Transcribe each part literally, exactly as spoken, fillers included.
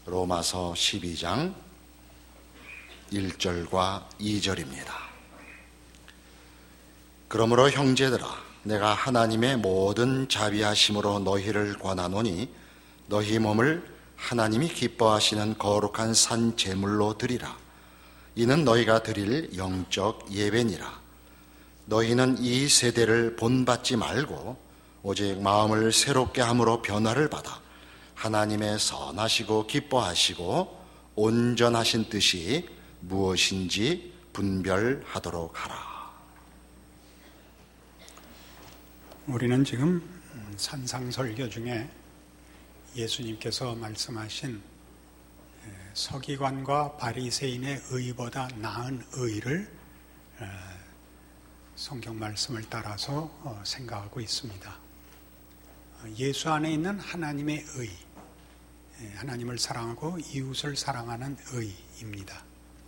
로마서 십이 장 일 절과 이 절입니다. 그러므로 형제들아, 내가 하나님의 모든 자비하심으로 너희를 권하노니 너희 몸을 하나님이 기뻐하시는 거룩한 산 제물로 드리라. 이는 너희가 드릴 영적 예배니라. 너희는 이 세대를 본받지 말고 오직 마음을 새롭게 함으로 변화를 받아 하나님의 선하시고 기뻐하시고 온전하신 뜻이 무엇인지 분별하도록 하라. 우리는 지금 산상설교 중에 예수님께서 말씀하신 서기관과 바리새인의 의보다 나은 의를 성경 말씀을 따라서 생각하고 있습니다. 예수 안에 있는 하나님의 의, 하나님을 사랑하고 이웃을 사랑하는 의입니다.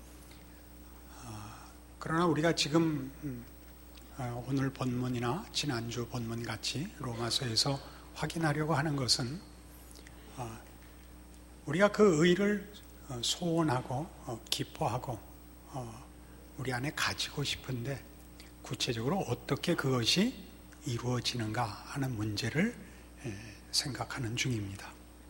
그러나 우리가 지금 오늘 본문이나 지난주 본문 같이 로마서에서 확인하려고 하는 것은 우리가 그 의를 소원하고 기뻐하고 우리 안에 가지고 싶은데 구체적으로 어떻게 그것이 이루어지는가 하는 문제를 생각하는 중입니다.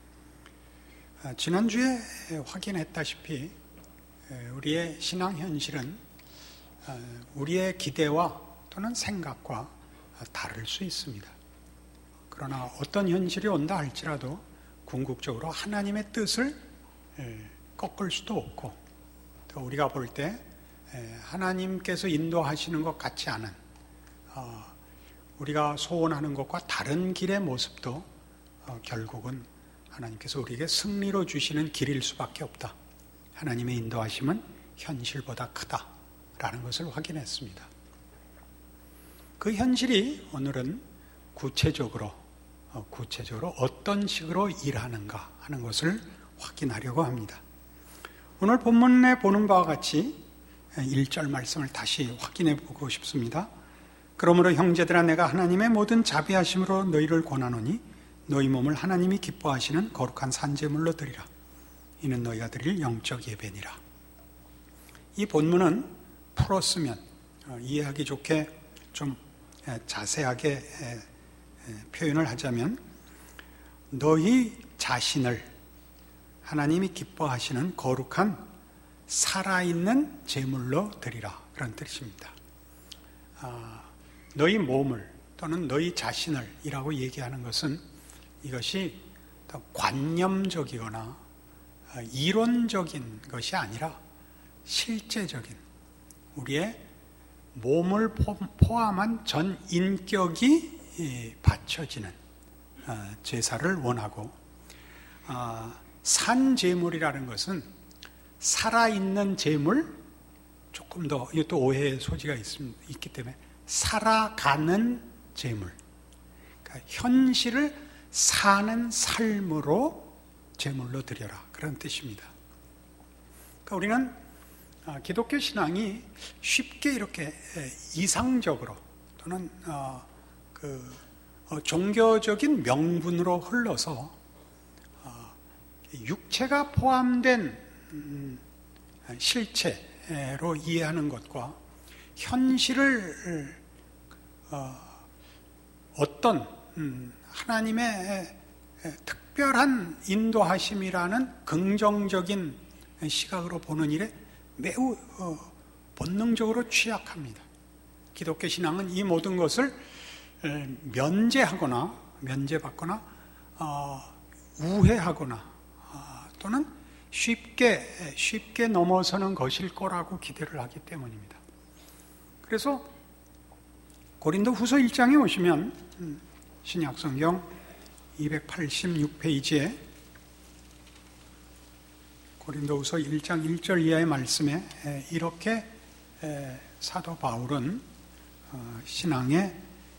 지난주에 확인했다시피 우리의 신앙 현실은 우리의 기대와 또는 생각과 다를 수 있습니다. 그러나 어떤 현실이 온다 할지라도 궁극적으로 하나님의 뜻을 꺾을 수도 없고, 또 우리가 볼 때 하나님께서 인도하시는 것 같지 않은 우리가 소원하는 것과 다른 길의 모습도 결국은 하나님께서 우리에게 승리로 주시는 길일 수밖에 없다. 하나님의 인도하심은 현실보다 크다라는 것을 확인했습니다. 그 현실이 오늘은 구체적으로 구체적으로 어떤 식으로 일하는가 하는 것을 확인하려고 합니다. 오늘 본문에 보는 바와 같이 일 절 말씀을 다시 확인해 보고 싶습니다. 그러므로 형제들아, 내가 하나님의 모든 자비하심으로 너희를 권하노니 너희 몸을 하나님이 기뻐하시는 거룩한 산제물로 드리라. 이는 너희가 드릴 영적 예배니라. 이 본문은 풀었으면 이해하기 좋게 좀 자세하게 표현을 하자면, 너희 자신을 하나님이 기뻐하시는 거룩한 살아있는 제물로 드리라, 그런 뜻입니다. 아, 너희 몸을 또는 너희 자신을 이라고 얘기하는 것은 이것이 더 관념적이거나 이론적인 것이 아니라 실제적인 우리의 몸을 포함한 전 인격이 바쳐지는 제사를 원하고, 산제물이라는 것은 살아있는 제물, 조금 더 이것도 오해의 소지가 있기 때문에 살아가는 제물, 그러니까 현실을 사는 삶으로 제물로 드려라, 그런 뜻입니다. 그러니까 우리는 기독교 신앙이 쉽게 이렇게 이상적으로 또는 어, 그 어, 종교적인 명분으로 흘러서 어, 육체가 포함된 음, 실체로 이해하는 것과 현실을 어, 어떤 음, 하나님의 특별한 인도하심이라는 긍정적인 시각으로 보는 일에 매우 어, 본능적으로 취약합니다. 기독교 신앙은 이 모든 것을 에, 면제하거나 면제받거나 어, 우회하거나 어, 또는 쉽게 쉽게 넘어서는 것일 거라고 기대를 하기 때문입니다. 그래서 고린도 후서 일 장에 오시면 음, 신약성경 이백팔십육 페이지에 고린도후서 일 장 일 절 이하의 말씀에 이렇게 사도 바울은 신앙의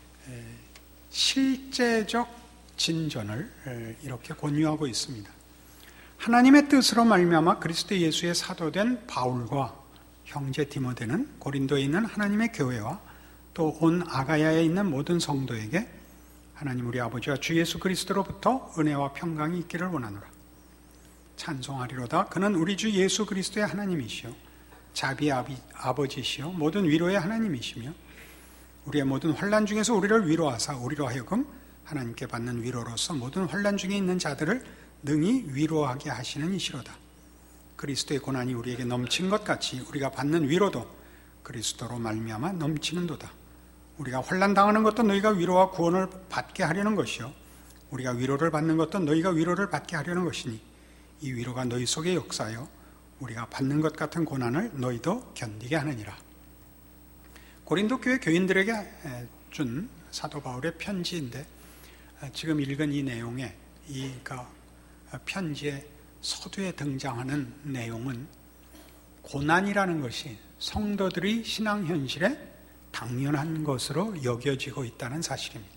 실제적 진전을 이렇게 권유하고 있습니다. 하나님의 뜻으로 말미암아 그리스도 예수의 사도된 바울과 형제 디모데는 고린도에 있는 하나님의 교회와 또 온 아가야에 있는 모든 성도에게 하나님 우리 아버지와 주 예수 그리스도로부터 은혜와 평강이 있기를 원하노라. 찬송하리로다. 그는 우리 주 예수 그리스도의 하나님이시요 자비의 아버지시요 모든 위로의 하나님이시며 우리의 모든 환난 중에서 우리를 위로하사 우리로 하여금 하나님께 받는 위로로서 모든 환난 중에 있는 자들을 능히 위로하게 하시는 이시로다. 그리스도의 고난이 우리에게 넘친 것 같이 우리가 받는 위로도 그리스도로 말미암아 넘치는도다. 우리가 환난 당하는 것도 너희가 위로와 구원을 받게 하려는 것이요 우리가 위로를 받는 것도 너희가 위로를 받게 하려는 것이니 이 위로가 너희 속에 역사하여 우리가 받는 것 같은 고난을 너희도 견디게 하느니라. 고린도 교회 교인들에게 준 사도 바울의 편지인데 지금 읽은 이 내용에 이 편지의 서두에 등장하는 내용은 고난이라는 것이 성도들의 신앙 현실에 당연한 것으로 여겨지고 있다는 사실입니다.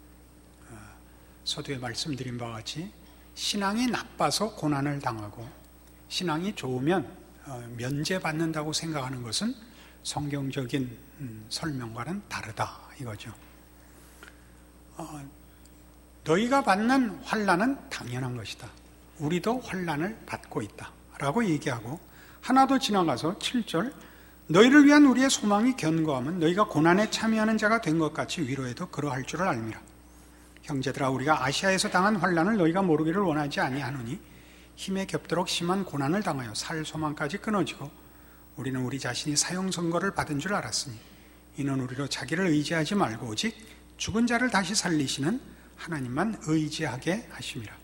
서두에 말씀드린 바와 같이 신앙이 나빠서 고난을 당하고 신앙이 좋으면 면제받는다고 생각하는 것은 성경적인 설명과는 다르다 이거죠. 어, 너희가 받는 환난은 당연한 것이다. 우리도 환난을 받고 있다 라고 얘기하고 하나 더 지나가서 칠 절 너희를 위한 우리의 소망이 견고하면 너희가 고난에 참여하는 자가 된 것 같이 위로해도 그러할 줄을 알미라. 형제들아 우리가 아시아에서 당한 환난을 너희가 모르기를 원하지 아니하노니 힘에 겹도록 심한 고난을 당하여 살 소망까지 끊어지고 우리는 우리 자신이 사형 선고를 받은 줄 알았으니 이는 우리로 자기를 의지하지 말고 오직 죽은 자를 다시 살리시는 하나님만 의지하게 하심이라.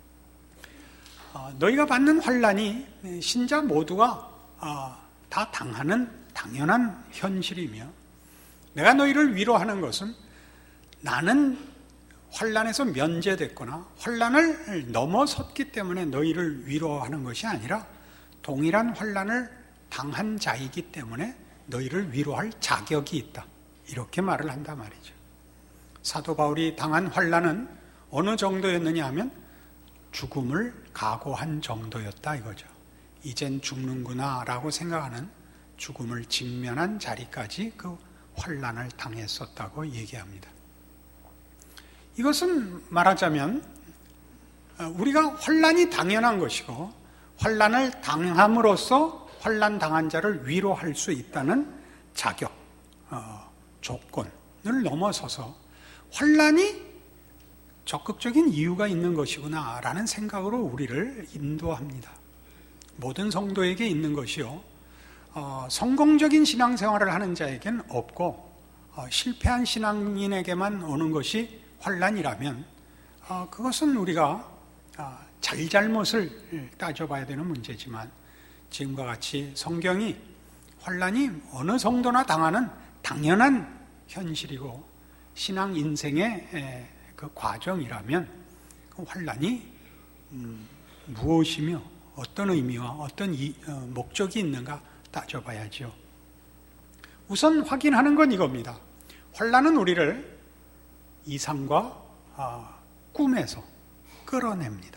어, 너희가 받는 환난이 신자 모두가 어, 다 당하는 당연한 현실이며 내가 너희를 위로하는 것은 나는 환난에서 면제됐거나 환난을 넘어섰기 때문에 너희를 위로하는 것이 아니라 동일한 환난을 당한 자이기 때문에 너희를 위로할 자격이 있다 이렇게 말을 한단 말이죠. 사도 바울이 당한 환난은 어느 정도였느냐 하면 죽음을 각오한 정도였다 이거죠. 이젠 죽는구나 라고 생각하는 죽음을 직면한 자리까지 그 환난을 당했었다고 얘기합니다. 이것은 말하자면 우리가 환난이 당연한 것이고 환난을 당함으로써 환난 당한 자를 위로할 수 있다는 자격, 어, 조건을 넘어서서 환난이 적극적인 이유가 있는 것이구나 라는 생각으로 우리를 인도합니다. 모든 성도에게 있는 것이요 어, 성공적인 신앙생활을 하는 자에겐 없고 어, 실패한 신앙인에게만 오는 것이 환난이라면 어, 그것은 우리가 어, 잘잘못을 따져봐야 되는 문제지만 지금과 같이 성경이 환난이 어느 정도나 당하는 당연한 현실이고 신앙 인생의 에, 그 과정이라면 그 환난이 음, 무엇이며 어떤 의미와 어떤 이, 어, 목적이 있는가 따져봐야죠. 우선 확인하는 건 이겁니다. 환난은 우리를 이상과 아, 꿈에서 끌어냅니다.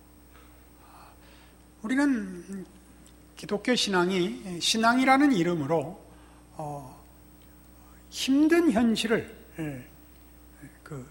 우리는 기독교 신앙이 신앙이라는 이름으로 어, 힘든 현실을 그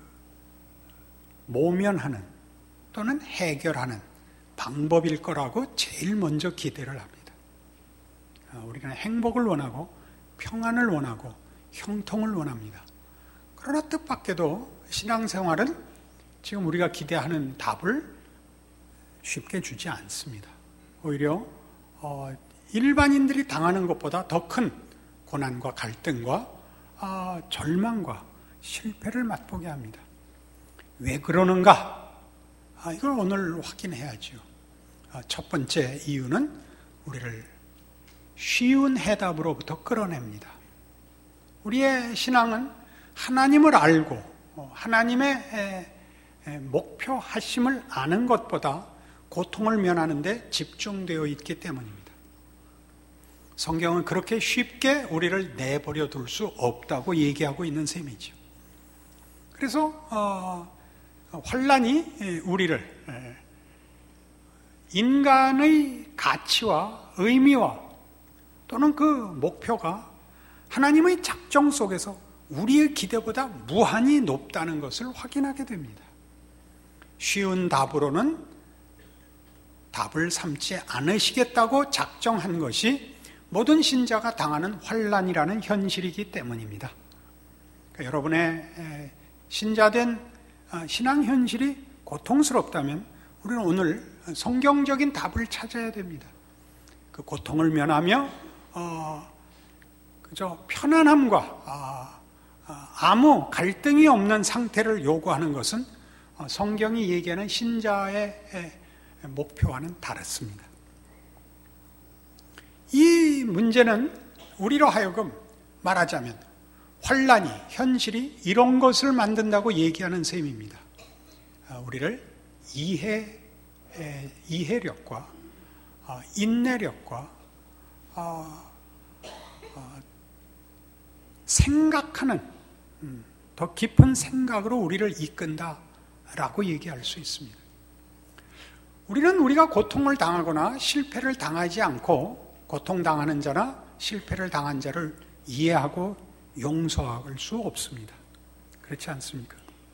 모면하는 또는 해결하는 방법일 거라고 제일 먼저 기대를 합니다. 우리가 행복을 원하고 평안을 원하고 형통을 원합니다. 그러나 뜻밖에도 신앙생활은 지금 우리가 기대하는 답을 쉽게 주지 않습니다. 오히려 어, 일반인들이 당하는 것보다 더 큰 고난과 갈등과 어, 절망과 실패를 맛보게 합니다. 왜 그러는가? 아, 이걸 오늘 확인해야죠. 아, 첫 번째 이유는 우리를 쉬운 해답으로부터 끌어냅니다. 우리의 신앙은 하나님을 알고 하나님의 목표하심을 아는 것보다 고통을 면하는 데 집중되어 있기 때문입니다. 성경은 그렇게 쉽게 우리를 내버려 둘 수 없다고 얘기하고 있는 셈이죠. 그래서 어, 환난이 우리를 인간의 가치와 의미와 또는 그 목표가 하나님의 작정 속에서 우리의 기대보다 무한히 높다는 것을 확인하게 됩니다. 쉬운 답으로는 답을 삼지 않으시겠다고 작정한 것이 모든 신자가 당하는 환난이라는 현실이기 때문입니다. 그러니까 여러분의 신자된 신앙 현실이 고통스럽다면 우리는 오늘 성경적인 답을 찾아야 됩니다. 그 고통을 면하며 어, 그저 편안함과 아, 아, 아무 갈등이 없는 상태를 요구하는 것은 성경이 얘기하는 신자의 목표와는 다릅니다. 이 문제는 우리로 하여금 말하자면 환난이, 현실이 이런 것을 만든다고 얘기하는 셈입니다. 우리를 이해, 이해력과 인내력과 생각하는 더 깊은 생각으로 우리를 이끈다라고 얘기할 수 있습니다. 우리는 우리가 고통을 당하거나 실패를 당하지 않고 고통당하는 자나 실패를 당한 자를 이해하고 용서할 수 없습니다. 그렇지 않습니까?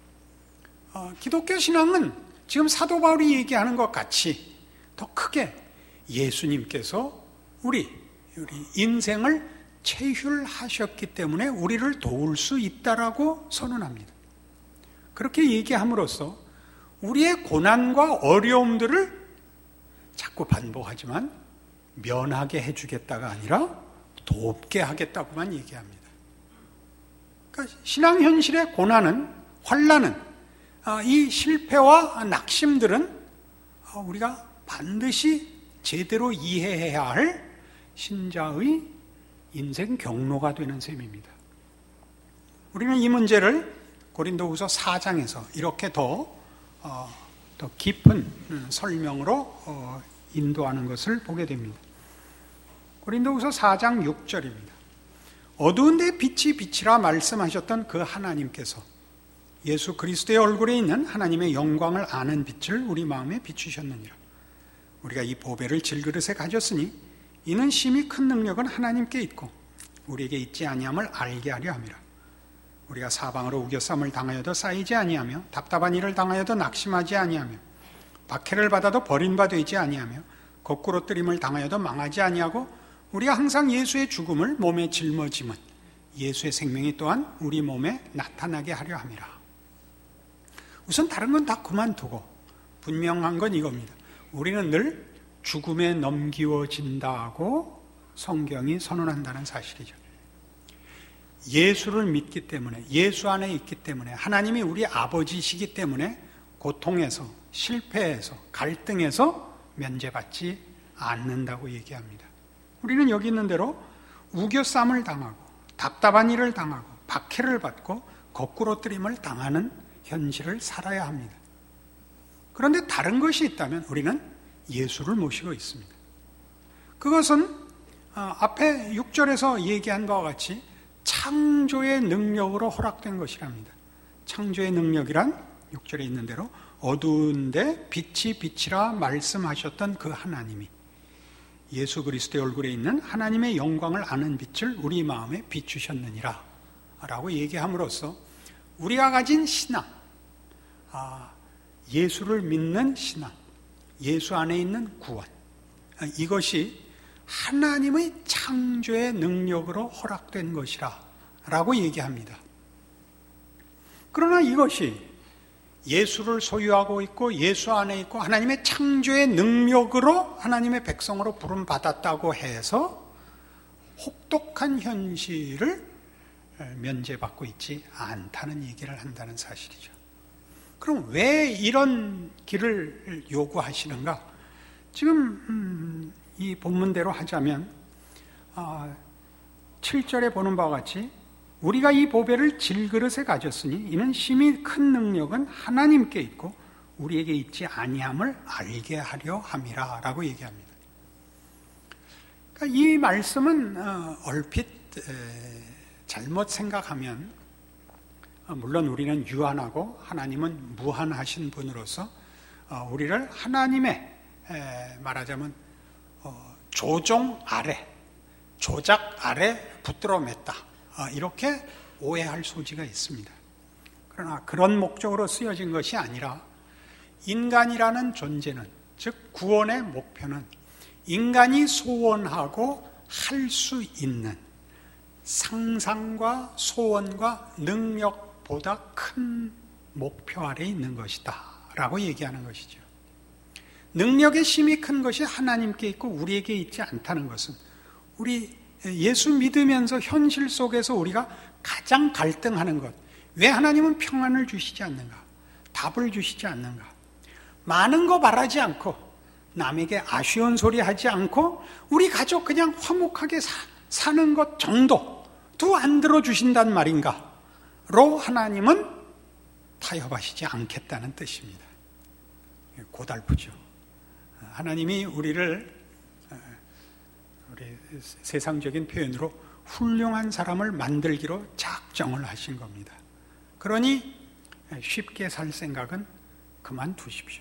어, 기독교 신앙은 지금 사도 바울이 얘기하는 것 같이 더 크게 예수님께서 우리, 우리 인생을 체휼하셨기 때문에 우리를 도울 수 있다라고 선언합니다. 그렇게 얘기함으로써 우리의 고난과 어려움들을 자꾸 반복하지만 면하게 해주겠다가 아니라 돕게 하겠다고만 얘기합니다. 그러니까 신앙 현실의 고난은, 환난은, 이 실패와 낙심들은 우리가 반드시 제대로 이해해야 할 신자의 인생 경로가 되는 셈입니다. 우리는 이 문제를 고린도후서 사 장에서 이렇게 더, 어, 더 깊은 설명으로 어, 인도하는 것을 보게 됩니다. 고린도후서 사 장 육 절입니다. 어두운 데 빛이 빛이라 말씀하셨던 그 하나님께서 예수 그리스도의 얼굴에 있는 하나님의 영광을 아는 빛을 우리 마음에 비추셨느니라. 우리가 이 보배를 질그릇에 가졌으니 이는 심히 큰 능력은 하나님께 있고 우리에게 있지 아니함을 알게 하려 함이라. 우리가 사방으로 우겨쌈을 당하여도 쌓이지 아니하며 답답한 일을 당하여도 낙심하지 아니하며 박해를 받아도 버린 바 되지 아니하며 거꾸로 뜨림을 당하여도 망하지 아니하고 우리가 항상 예수의 죽음을 몸에 짊어짐은 예수의 생명이 또한 우리 몸에 나타나게 하려 함이라. 우선 다른 건 다 그만두고 분명한 건 이겁니다. 우리는 늘 죽음에 넘기워진다고 성경이 선언한다는 사실이죠. 예수를 믿기 때문에, 예수 안에 있기 때문에, 하나님이 우리 아버지시기 때문에 고통에서, 실패에서, 갈등에서 면제받지 않는다고 얘기합니다. 우리는 여기 있는 대로 우겨쌈을 당하고 답답한 일을 당하고 박해를 받고 거꾸로 뜨림을 당하는 현실을 살아야 합니다. 그런데 다른 것이 있다면 우리는 예수를 모시고 있습니다. 그것은 앞에 육 절에서 얘기한 바와 같이 창조의 능력으로 허락된 것이랍니다. 창조의 능력이란 육 절에 있는 대로 어두운데 빛이 빛이라 말씀하셨던 그 하나님이 예수 그리스도의 얼굴에 있는 하나님의 영광을 아는 빛을 우리 마음에 비추셨느니라 라고 얘기함으로써 우리가 가진 신앙, 예수를 믿는 신앙, 예수 안에 있는 구원, 이것이 하나님의 창조의 능력으로 허락된 것이라 라고 얘기합니다. 그러나 이것이 예수를 소유하고 있고 예수 안에 있고 하나님의 창조의 능력으로 하나님의 백성으로 부름받았다고 해서 혹독한 현실을 면제받고 있지 않다는 얘기를 한다는 사실이죠. 그럼 왜 이런 길을 요구하시는가? 지금 음, 이 본문대로 하자면 어, 칠 절에 보는 바와 같이 우리가 이 보배를 질그릇에 가졌으니 이는 심히 큰 능력은 하나님께 있고 우리에게 있지 아니함을 알게 하려 함이라 라고 얘기합니다. 그러니까 이 말씀은 어, 얼핏 에, 잘못 생각하면 어, 물론 우리는 유한하고 하나님은 무한하신 분으로서 어, 우리를 하나님의 에, 말하자면 어, 조종 아래, 조작 아래 붙들어 맸다. 이렇게 오해할 소지가 있습니다. 그러나 그런 목적으로 쓰여진 것이 아니라 인간이라는 존재는 즉 구원의 목표는 인간이 소원하고 할 수 있는 상상과 소원과 능력보다 큰 목표 아래 있는 것이다 라고 얘기하는 것이죠. 능력의 힘이 큰 것이 하나님께 있고 우리에게 있지 않다는 것은 우리 예수 믿으면서 현실 속에서 우리가 가장 갈등하는 것, 왜 하나님은 평안을 주시지 않는가? 답을 주시지 않는가? 많은 거 바라지 않고 남에게 아쉬운 소리 하지 않고 우리 가족 그냥 화목하게 사, 사는 것 정도도 안 들어주신단 말인가? 로 하나님은 타협하시지 않겠다는 뜻입니다. 고달프죠. 하나님이 우리를 우리 세상적인 표현으로 훌륭한 사람을 만들기로 작정을 하신 겁니다. 그러니 쉽게 살 생각은 그만두십시오.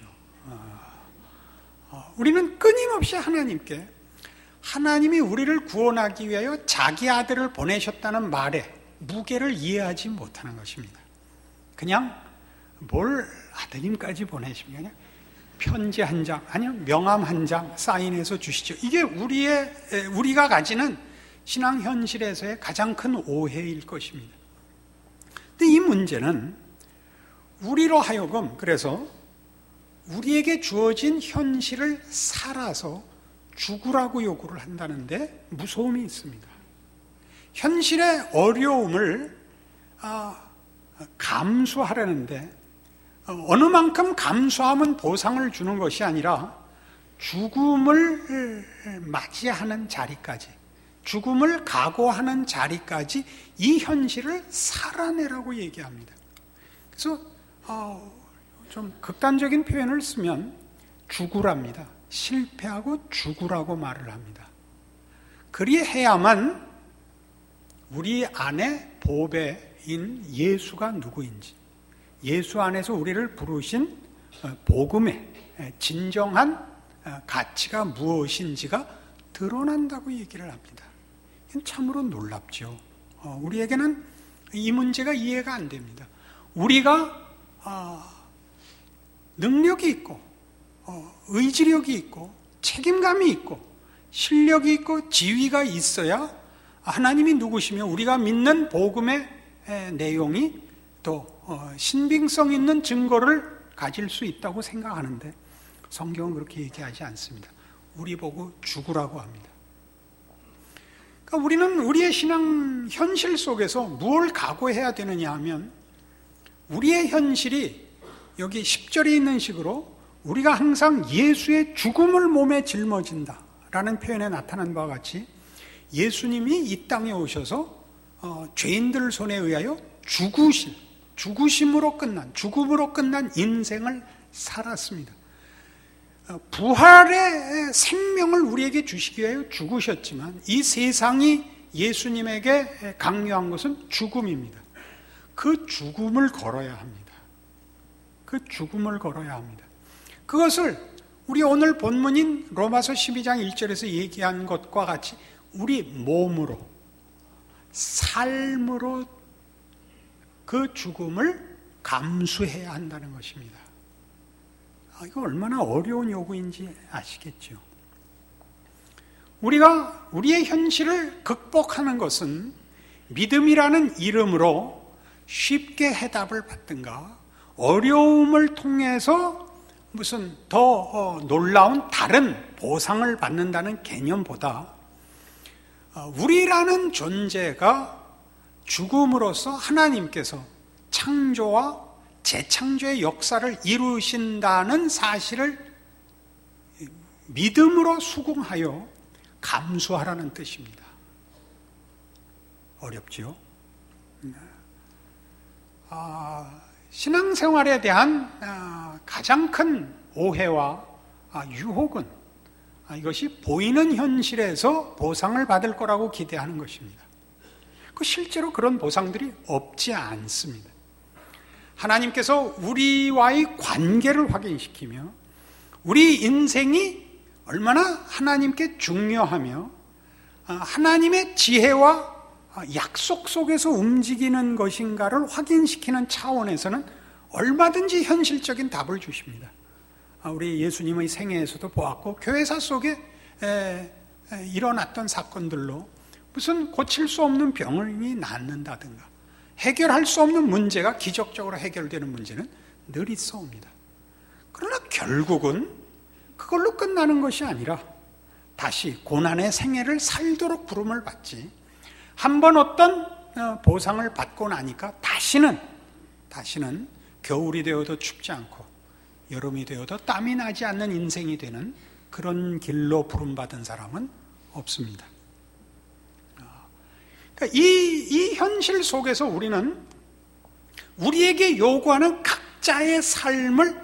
우리는 끊임없이 하나님께 하나님이 우리를 구원하기 위하여 자기 아들을 보내셨다는 말에 무게를 이해하지 못하는 것입니다. 그냥 뭘 아드님까지 오내십니까? 그냥 편지 한 장, 아니면 명함 한 장 사인해서 주시죠. 이게 우리의, 우리가 가지는 신앙 현실에서의 가장 큰 오해일 것입니다. 근데 이 문제는 우리로 하여금 그래서 우리에게 주어진 현실을 살아서 죽으라고 요구를 한다는데 무서움이 있습니다. 현실의 어려움을 감수하려는데 어느 만큼 감수하면 보상을 주는 것이 아니라 죽음을 맞이하는 자리까지, 죽음을 각오하는 자리까지 이 현실을 살아내라고 얘기합니다. 그래서 어, 좀 극단적인 표현을 쓰면 죽으랍니다. 실패하고 죽으라고 말을 합니다. 그리해야만 우리 안에 보배인 예수가 누구인지, 예수 안에서 우리를 부르신 복음의 진정한 가치가 무엇인지가 드러난다고 얘기를 합니다. 참으로 놀랍죠. 우리에게는 이 문제가 이해가 안 됩니다. 우리가 능력이 있고 의지력이 있고 책임감이 있고 실력이 있고 지위가 있어야 하나님이 누구시며 우리가 믿는 복음의 내용이 또 신빙성 있는 증거를 가질 수 있다고 생각하는데 성경은 그렇게 얘기하지 않습니다. 우리 보고 죽으라고 합니다. 그러니까 우리는 우리의 신앙 현실 속에서 무엇을 각오해야 되느냐 하면 우리의 현실이 여기 십 절에 있는 식으로 우리가 항상 예수의 죽음을 몸에 짊어진다라는 표현에 나타난 바와 같이 예수님이 이 땅에 오셔서 어, 죄인들 손에 의하여 죽으신, 죽으심으로 끝난, 죽음으로 끝난 인생을 살았습니다. 어, 부활의 생명을 우리에게 주시기 위하여 죽으셨지만 이 세상이 예수님에게 강요한 것은 죽음입니다. 그 죽음을 걸어야 합니다. 그 죽음을 걸어야 합니다. 그것을 우리 오늘 본문인 로마서 십이 장 일 절에서 얘기한 것과 같이 우리 몸으로, 삶으로 그 죽음을 감수해야 한다는 것입니다. 아, 이거 얼마나 어려운 요구인지 아시겠죠? 우리가 우리의 현실을 극복하는 것은 믿음이라는 이름으로 쉽게 해답을 받든가 어려움을 통해서 무슨 더 놀라운 다른 보상을 받는다는 개념보다 우리라는 존재가 죽음으로써 하나님께서 창조와 재창조의 역사를 이루신다는 사실을 믿음으로 수긍하여 감수하라는 뜻입니다. 어렵죠? 아, 신앙생활에 대한 아, 가장 큰 오해와 아, 유혹은 아, 이것이 보이는 현실에서 보상을 받을 거라고 기대하는 것입니다. 그 실제로 그런 보상들이 없지 않습니다. 하나님께서 우리와의 관계를 확인시키며 우리 인생이 얼마나 하나님께 중요하며 하나님의 지혜와 약속 속에서 움직이는 것인가를 확인시키는 차원에서는 얼마든지 현실적인 답을 주십니다. 우리 예수님의 생애에서도 보았고 교회사 속에 에, 에, 일어났던 사건들로 무슨 고칠 수 없는 병이 낫는다든가 해결할 수 없는 문제가 기적적으로 해결되는 문제는 늘 있어옵니다. 그러나 결국은 그걸로 끝나는 것이 아니라 다시 고난의 생애를 살도록 부름을 받지, 한번 어떤 보상을 받고 나니까 다시는 다시는 겨울이 되어도 춥지 않고 여름이 되어도 땀이 나지 않는 인생이 되는 그런 길로 부름받은 사람은 없습니다. 그러니까 이, 이 현실 속에서 우리는 우리에게 요구하는 각자의 삶을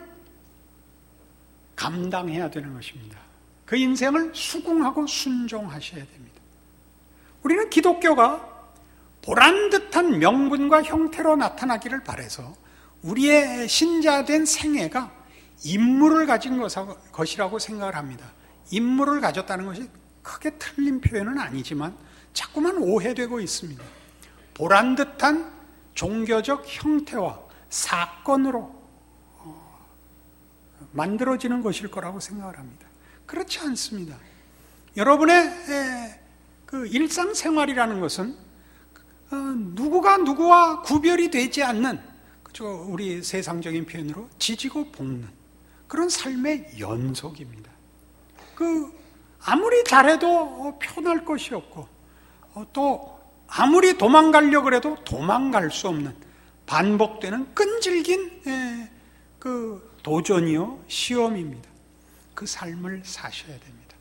감당해야 되는 것입니다. 그 인생을 수긍하고 순종하셔야 됩니다. 우리는 기독교가 보란듯한 명분과 형태로 나타나기를 바라서 우리의 신자된 생애가 임무를 가진 것이라고 생각을 합니다. 임무를 가졌다는 것이 크게 틀린 표현은 아니지만 자꾸만 오해되고 있습니다. 보란듯한 종교적 형태와 사건으로 만들어지는 것일 거라고 생각을 합니다. 그렇지 않습니다. 여러분의 그 일상생활이라는 것은 누구가 누구와 구별이 되지 않는, 그죠? 우리 세상적인 표현으로 지지고 볶는 그런 삶의 연속입니다. 그 아무리 잘해도 편할 것이 없고 또 아무리 도망가려고 해도 도망갈 수 없는 반복되는 끈질긴 그 도전이요 시험입니다. 그 삶을 사셔야 됩니다.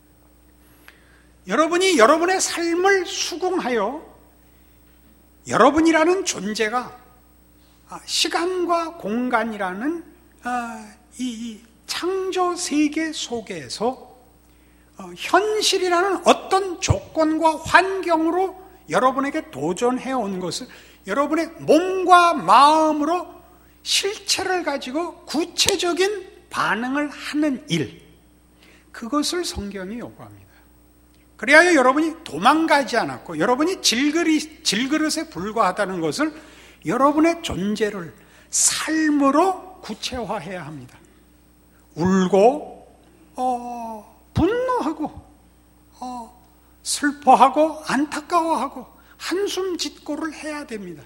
여러분이 여러분의 삶을 수긍하여 여러분이라는 존재가 시간과 공간이라는 이 창조 세계 속에서 현실이라는 어떤 조건과 환경으로 여러분에게 도전해 온 것을 여러분의 몸과 마음으로 실체를 가지고 구체적인 반응을 하는 일, 그것을 성경이 요구합니다. 그래야 여러분이 도망가지 않았고 여러분이 질그리, 질그릇에 불과하다는 것을 여러분의 존재를 삶으로 구체화해야 합니다. 울고 어, 분노하고 어, 슬퍼하고 안타까워하고 한숨 짓고를 해야 됩니다.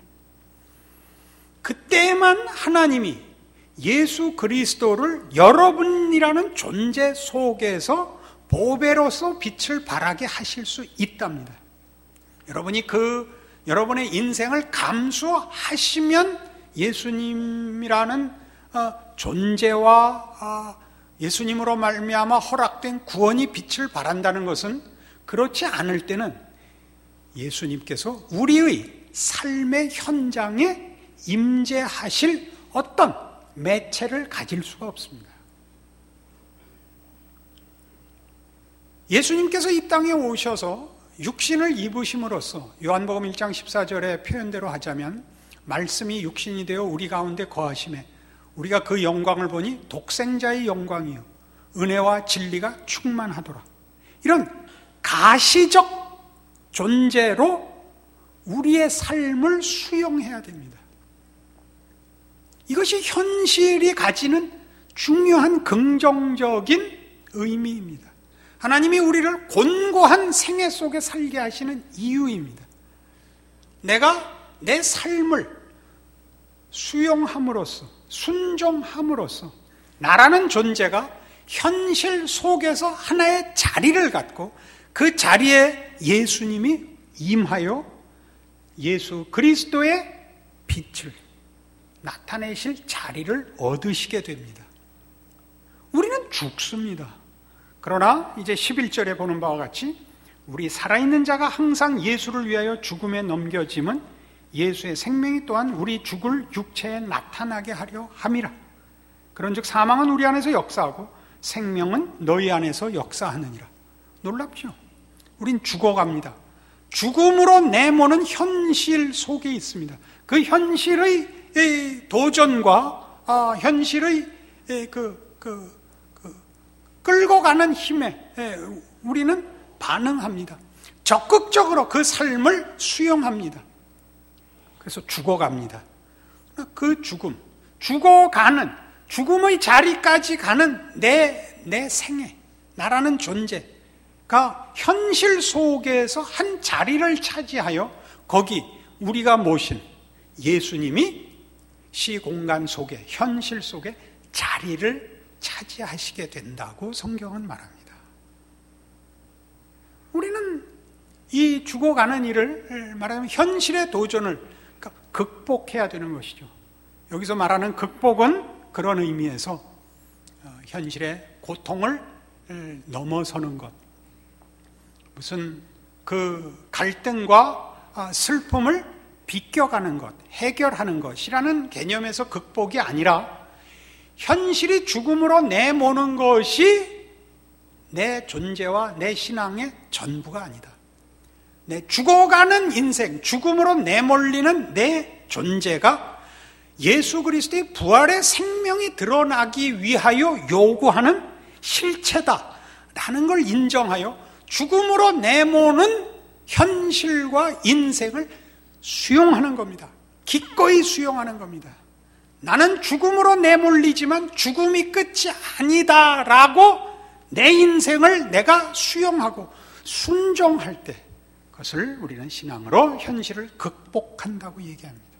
그때만 하나님이 예수 그리스도를 여러분이라는 존재 속에서 보배로서 빛을 발하게 하실 수 있답니다. 여러분이 그 여러분의 인생을 감수하시면 예수님이라는 어, 존재와 어, 예수님으로 말미암아 허락된 구원이 빛을 발한다는 것은, 그렇지 않을 때는 예수님께서 우리의 삶의 현장에 임재하실 어떤 매체를 가질 수가 없습니다. 예수님께서 이 땅에 오셔서 육신을 입으심으로써 요한복음 일 장 십사 절의 표현대로 하자면 말씀이 육신이 되어 우리 가운데 거하심에 우리가 그 영광을 보니 독생자의 영광이요 은혜와 진리가 충만하더라. 이런 가시적 존재로 우리의 삶을 수용해야 됩니다. 이것이 현실이 가지는 중요한 긍정적인 의미입니다. 하나님이 우리를 곤고한 생애 속에 살게 하시는 이유입니다. 내가 내 삶을 수용함으로써, 순종함으로써 나라는 존재가 현실 속에서 하나의 자리를 갖고 그 자리에 예수님이 임하여 예수 그리스도의 빛을 나타내실 자리를 얻으시게 됩니다. 우리는 죽습니다. 그러나 이제 십일 절에 보는 바와 같이 우리 살아있는 자가 항상 예수를 위하여 죽음에 넘겨짐은 예수의 생명이 또한 우리 죽을 육체에 나타나게 하려 함이라. 그런즉 사망은 우리 안에서 역사하고 생명은 너희 안에서 역사하느니라. 놀랍죠? 우린 죽어갑니다. 죽음으로 내모는 현실 속에 있습니다. 그 현실의 도전과 아, 현실의 그, 그, 그 끌고 가는 힘에 우리는 반응합니다. 적극적으로 그 삶을 수용합니다. 그래서 죽어갑니다. 그 죽음, 죽어가는, 죽음의 자리까지 가는 내, 내 생애, 나라는 존재가 현실 속에서 한 자리를 차지하여 거기 우리가 모신 예수님이 시공간 속에, 현실 속에 자리를 차지하시게 된다고 성경은 말합니다. 우리는 이 죽어가는 일을 말하면 현실의 도전을 극복해야 되는 것이죠. 여기서 말하는 극복은 그런 의미에서 현실의 고통을 넘어서는 것, 무슨 그 갈등과 슬픔을 비껴가는 것, 해결하는 것이라는 개념에서 극복이 아니라 현실이 죽음으로 내모는 것이 내 존재와 내 신앙의 전부가 아니다. 내 죽어가는 인생, 죽음으로 내몰리는 내 존재가 예수 그리스도의 부활의 생명이 드러나기 위하여 요구하는 실체다라는 걸 인정하여 죽음으로 내모는 현실과 인생을 수용하는 겁니다. 기꺼이 수용하는 겁니다. 나는 죽음으로 내몰리지만 죽음이 끝이 아니다라고 내 인생을 내가 수용하고 순종할 때 그것을 우리는 신앙으로 현실을 극복한다고 얘기합니다.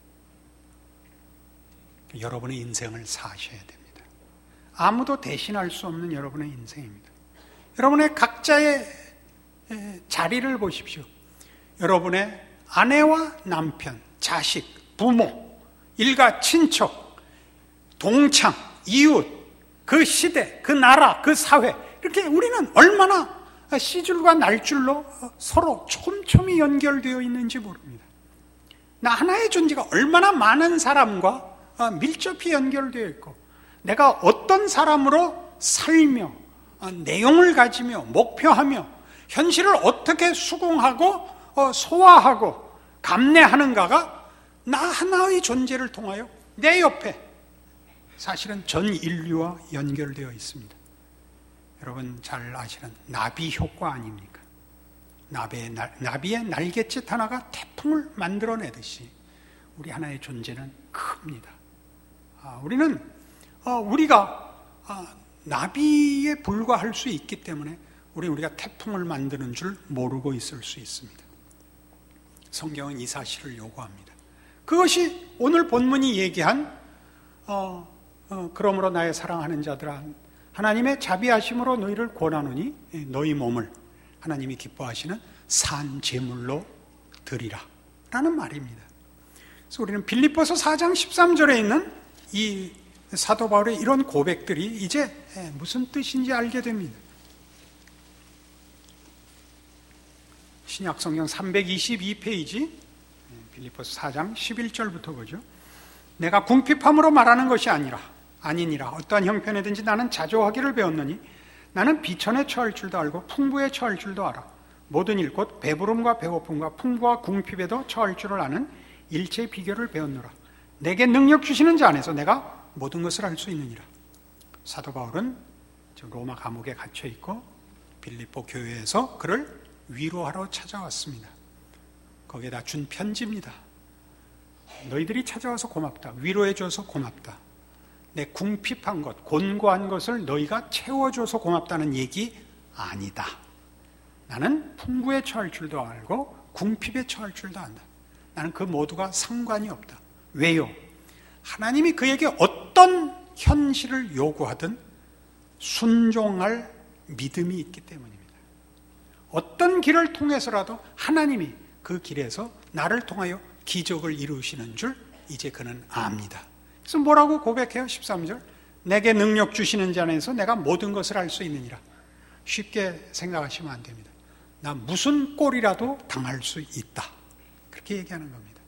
여러분의 인생을 사셔야 됩니다. 아무도 대신할 수 없는 여러분의 인생입니다. 여러분의 각자의 자리를 보십시오. 여러분의 아내와 남편, 자식, 부모, 일가, 친척, 동창, 이웃, 그 시대, 그 나라, 그 사회, 이렇게 우리는 얼마나 시줄과 날줄로 서로 촘촘히 연결되어 있는지 모릅니다. 나 하나의 존재가 얼마나 많은 사람과 밀접히 연결되어 있고, 내가 어떤 사람으로 살며 내용을 가지며 목표하며 현실을 어떻게 수긍하고 소화하고 감내하는가가 나 하나의 존재를 통하여 내 옆에 사실은 전 인류와 연결되어 있습니다. 여러분 잘 아시는 나비 효과 아닙니까? 나비의, 날, 나비의 날갯짓 하나가 태풍을 만들어내듯이 우리 하나의 존재는 큽니다. 아, 우리는 어, 우리가 아, 나비에 불과할 수 있기 때문에 우리 우리가 태풍을 만드는 줄 모르고 있을 수 있습니다. 성경은 이 사실을 요구합니다. 그것이 오늘 본문이 얘기한 어, 어, 그러므로 나의 사랑하는 자들아 하나님의 자비하심으로 너희를 권하노니 너희 몸을 하나님이 기뻐하시는 산 제물로 드리라 라는 말입니다. 그래서 우리는 빌립보서 사 장 십삼 절에 있는 이 사도 바울의 이런 고백들이 이제 무슨 뜻인지 알게 됩니다. 신약 성경 삼백이십이 페이지 빌립보서 사 장 십일 절부터 보죠. 내가 궁핍함으로 말하는 것이 아니라 아니니라 어떠한 형편이든지 나는 자조하기를 배웠느니 나는 비천에 처할 줄도 알고 풍부에 처할 줄도 알아. 모든 일 곧 배부름과 배고픔과 풍부와 궁핍에도 처할 줄을 아는 일체의 비결을 배웠노라. 내게 능력 주시는 자 안에서 내가 모든 것을 할 수 있느니라. 사도 바울은 로마 감옥에 갇혀 있고 빌립보 교회에서 그를 위로하러 찾아왔습니다. 거기에다 준 편지입니다. 너희들이 찾아와서 고맙다. 위로해줘서 고맙다. 내 궁핍한 것, 곤고한 것을 너희가 채워줘서 고맙다는 얘기 아니다. 나는 풍부에 처할 줄도 알고 궁핍에 처할 줄도 안다. 나는 그 모두가 상관이 없다. 왜요? 하나님이 그에게 어떤 현실을 요구하든 순종할 믿음이 있기 때문입니다. 어떤 길을 통해서라도 하나님이 그 길에서 나를 통하여 기적을 이루시는 줄 이제 그는 압니다. 그래서 뭐라고 고백해요? 십삼 절 내게 능력 주시는 자 안에서 내가 모든 것을 할 수 있느니라. 쉽게 생각하시면 안 됩니다. 나 무슨 꼴이라도 당할 수 있다. 그렇게 얘기하는 겁니다.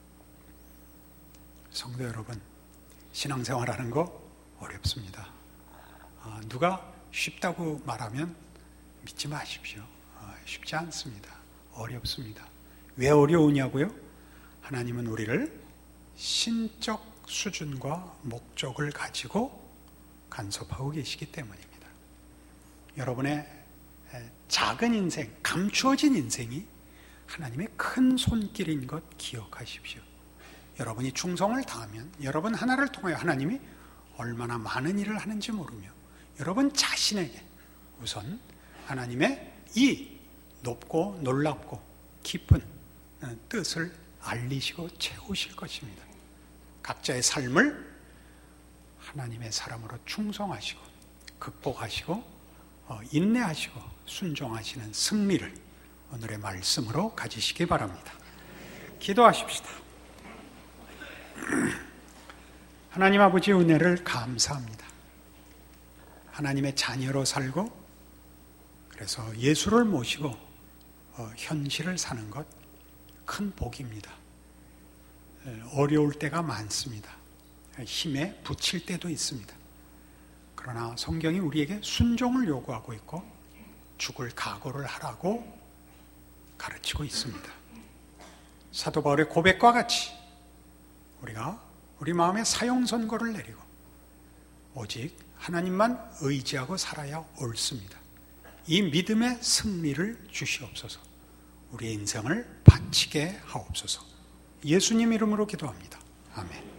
성도 여러분, 신앙생활하는 거 어렵습니다. 아, 누가 쉽다고 말하면 믿지 마십시오. 아, 쉽지 않습니다. 어렵습니다. 왜 어려우냐고요? 하나님은 우리를 신적 수준과 목적을 가지고 간섭하고 계시기 때문입니다. 여러분의 작은 인생, 감추어진 인생이 하나님의 큰 손길인 것 기억하십시오. 여러분이 충성을 다하면 여러분 하나를 통하여 하나님이 얼마나 많은 일을 하는지 모르며 여러분 자신에게 우선 하나님의 이 높고 놀랍고 깊은 뜻을 알리시고 채우실 것입니다. 각자의 삶을 하나님의 사람으로 충성하시고 극복하시고 인내하시고 순종하시는 승리를 오늘의 말씀으로 가지시기 바랍니다. 기도하십시다. 하나님 아버지 은혜를 감사합니다. 하나님의 자녀로 살고 그래서 예수를 모시고 현실을 사는 것 큰 복입니다. 어려울 때가 많습니다. 힘에 부칠 때도 있습니다. 그러나 성경이 우리에게 순종을 요구하고 있고 죽을 각오를 하라고 가르치고 있습니다. 사도 바울의 고백과 같이 우리가 우리 마음에 사형선고를 내리고 오직 하나님만 의지하고 살아야 옳습니다. 이 믿음의 승리를 주시옵소서. 우리의 인생을 바치게 하옵소서. 예수님 이름으로 기도합니다. 아멘.